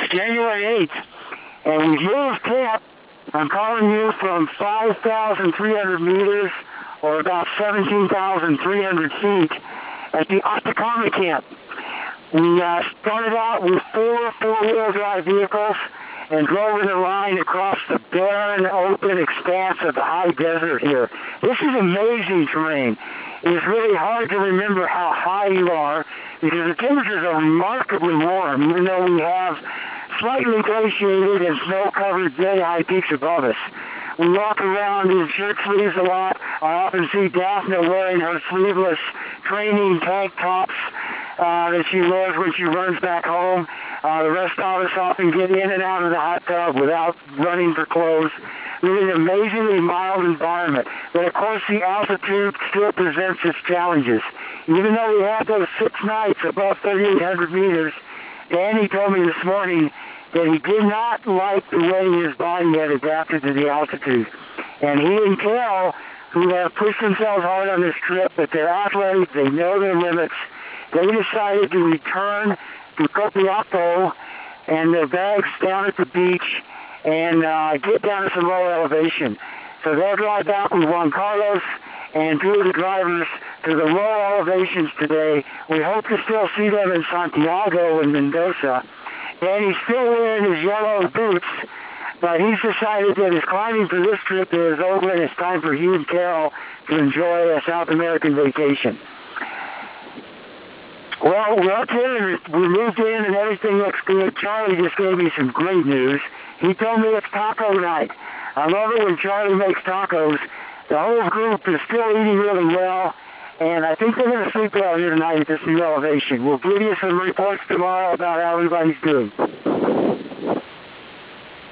January 8th, and we've moved camp. I'm calling you from 5,300 meters, or about 17,300 feet, at the Atacama camp. We started out with four-wheel drive vehicles and drove in a line across the barren, open expanse of the high desert here. This is amazing terrain. It is really hard to remember how high you are because the temperatures are remarkably warm, even though we have slightly glaciated and snow-covered very high peaks above us. We walk around in shirt sleeves a lot. I often see Daphne wearing her sleeveless training tank tops that she wears when she runs back home. The rest of us often get in and out of the hot tub without running for clothes. Really an amazingly mild environment. But of course the altitude still presents its challenges. Even though we had those 6 nights above 3,800 meters, Danny told me this morning that he did not like the way his body had adapted to the altitude. And he and Cal, who have pushed themselves hard on this trip, but they're athletes, they know their limits, they decided to return to Copiapo and their bags down at the beach and get down to some low elevation. So they'll drive back with Juan Carlos and 2 of the drivers to the low elevations today. We hope to still see them in Santiago and Mendoza. And he's still wearing his yellow boots, but he's decided that his climbing for this trip is over and it's time for he and Carol to enjoy a South American vacation. Well, we're up here, we moved in and everything looks good. Charlie just gave me some great news. He told me it's taco night. I love it when Charlie makes tacos. The whole group is still eating really well, and I think they're going to sleep well here tonight at this new elevation. We'll give you some reports tomorrow about how everybody's doing.